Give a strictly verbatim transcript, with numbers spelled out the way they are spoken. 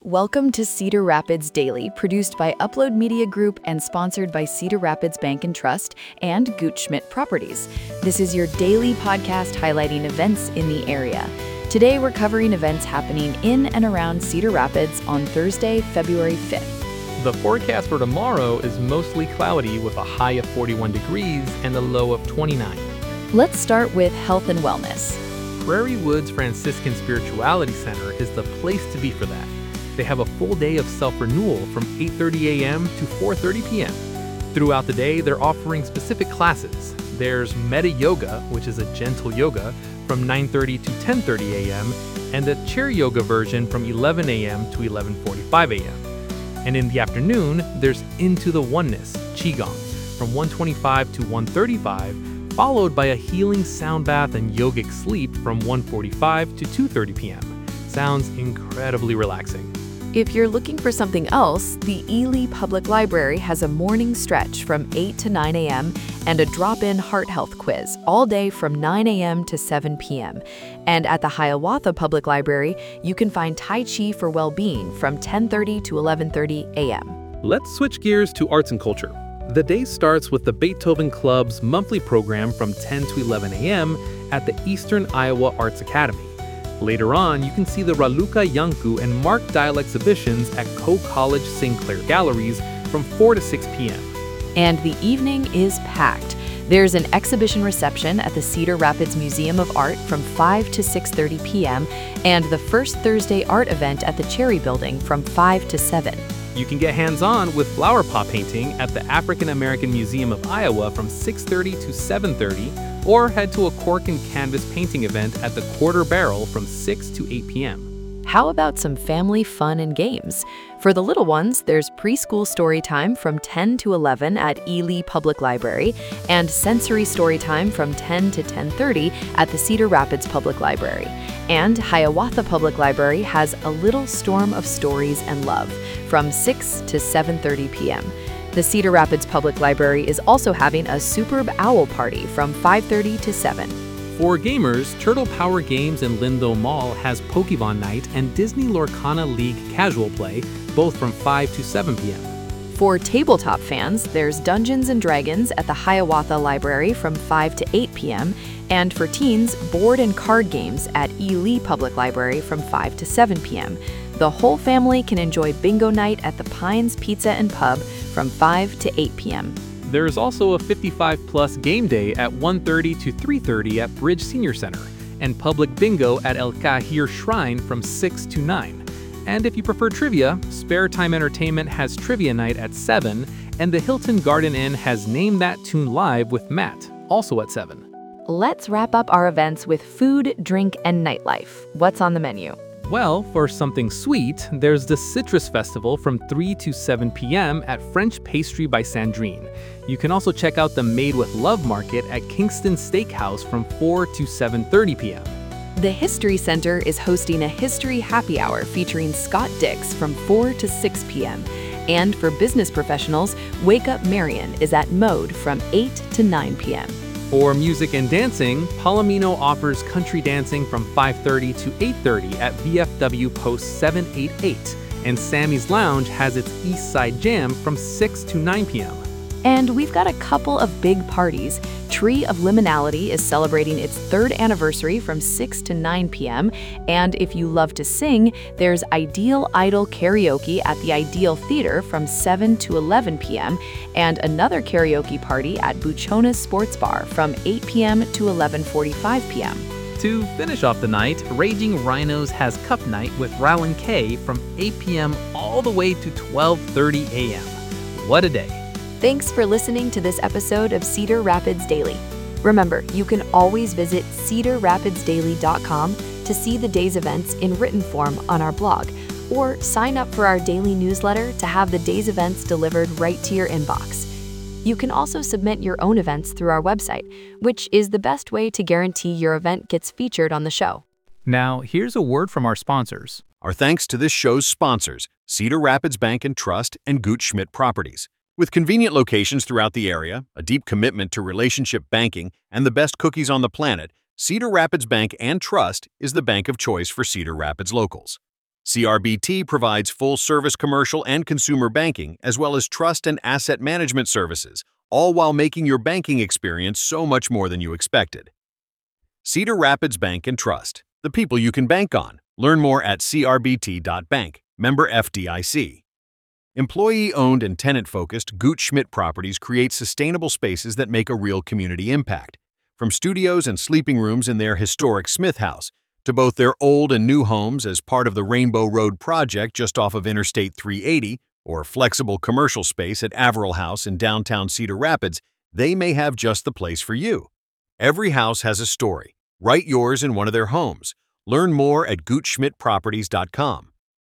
Welcome to Cedar Rapids Daily, produced by Upload Media Group and sponsored by Cedar Rapids Bank and Trust and Gutschmidt Properties. This is your daily podcast highlighting events in the area. Today we're covering events happening in and around Cedar Rapids on Thursday, February fifth. The forecast for tomorrow is mostly cloudy with a high of forty-one degrees and a low of twenty-nine. Let's start with health and wellness. Prairie Woods Franciscan Spirituality Center is the place to be for that. They have a full day of self-renewal from eight thirty a.m. to four thirty p.m. Throughout the day, they're offering specific classes. There's Metta Yoga, which is a gentle yoga, from nine thirty to ten thirty a.m., and a chair yoga version from eleven a.m. to eleven forty-five a.m. And in the afternoon, there's Into the Oneness, Qigong, from one twenty-five to one thirty-five, followed by a healing sound bath and yogic sleep from one forty-five to two thirty p.m. Sounds incredibly relaxing. If you're looking for something else, the Ely Public Library has a morning stretch from eight to nine a.m. and a drop-in heart health quiz all day from nine a.m. to seven p.m. And at the Hiawatha Public Library, you can find Tai Chi for Well-Being from ten thirty to eleven thirty a.m. Let's switch gears to arts and culture. The day starts with the Beethoven Club's monthly program from ten to eleven a.m. at the Eastern Iowa Arts Academy. Later on, you can see the Raluca Yanku and Mark Dial exhibitions at Coe College Saint Clair Galleries from four to six p.m. And the evening is packed. There's an exhibition reception at the Cedar Rapids Museum of Art from five to six thirty p.m. and the First Thursday art event at the Cherry Building from five to seven. You can get hands-on with flower pot painting at the African American Museum of Iowa from six thirty to seven thirty, or head to a cork and canvas painting event at the Quarter Barrel from six to eight p.m. How about some family fun and games? For the little ones, there's preschool story time from ten to eleven at Ely Public Library and sensory story time from ten to ten thirty at the Cedar Rapids Public Library. And Hiawatha Public Library has A Little Storm of Stories and Love from six to seven thirty p.m. The Cedar Rapids Public Library is also having a Superb Owl Party from five thirty to seven. For gamers, Turtle Power Games in Lindo Mall has Pokemon Night and Disney Lorcana League Casual Play, both from five to seven p.m. For tabletop fans, there's Dungeons and Dragons at the Hiawatha Library from five to eight p.m. And for teens, board and card games at Ely Public Library from five to seven p.m. The whole family can enjoy bingo night at the Pines Pizza and Pub from five to eight p.m. There's also a fifty-five plus game day at one thirty to three thirty at Bridge Senior Center, and public bingo at El Cajir Shrine from six to nine. And if you prefer trivia, Spare Time Entertainment has trivia night at seven, and the Hilton Garden Inn has Name That Tune Live with Matt, also at seven. Let's wrap up our events with food, drink, and nightlife. What's on the menu? Well, for something sweet, there's the Citrus Festival from three to seven p.m. at French Pastry by Sandrine. You can also check out the Made with Love Market at Kingston Steakhouse from four to seven thirty p.m. The History Center is hosting a History Happy Hour featuring Scott Dix from four to six p.m. And for business professionals, Wake Up Marion is at Mode from eight to nine p.m. For music and dancing, Palomino offers country dancing from five thirty to eight thirty at V F W Post seven eighty-eight, and Sammy's Lounge has its East Side Jam from six to nine p.m. And we've got a couple of big parties. Tree of Liminality is celebrating its third anniversary from six to nine p.m. And if you love to sing, there's Ideal Idol Karaoke at the Ideal Theater from seven to eleven p.m. and another karaoke party at Buchona's Sports Bar from eight p.m. to eleven forty-five p.m. To finish off the night, Raging Rhinos has Cup Night with Rowan K from eight p.m. all the way to twelve thirty a.m. What a day. Thanks for listening to this episode of Cedar Rapids Daily. Remember, you can always visit cedar rapids daily dot com to see the day's events in written form on our blog, or sign up for our daily newsletter to have the day's events delivered right to your inbox. You can also submit your own events through our website, which is the best way to guarantee your event gets featured on the show. Now, here's a word from our sponsors. Our thanks to this show's sponsors, Cedar Rapids Bank and Trust and Gutschmidt Properties. With convenient locations throughout the area, a deep commitment to relationship banking, and the best cookies on the planet, Cedar Rapids Bank and Trust is the bank of choice for Cedar Rapids locals. C R B T provides full-service commercial and consumer banking, as well as trust and asset management services, all while making your banking experience so much more than you expected. Cedar Rapids Bank and Trust, the people you can bank on. Learn more at c r b t dot bank, member F D I C. Employee-owned and tenant-focused Gooch Schmidt Properties create sustainable spaces that make a real community impact. From studios and sleeping rooms in their historic Smith House, to both their old and new homes as part of the Rainbow Road project just off of Interstate three eighty, or flexible commercial space at Averill House in downtown Cedar Rapids, they may have just the place for you. Every house has a story. Write yours in one of their homes. Learn more at gooch schmidt properties dot com.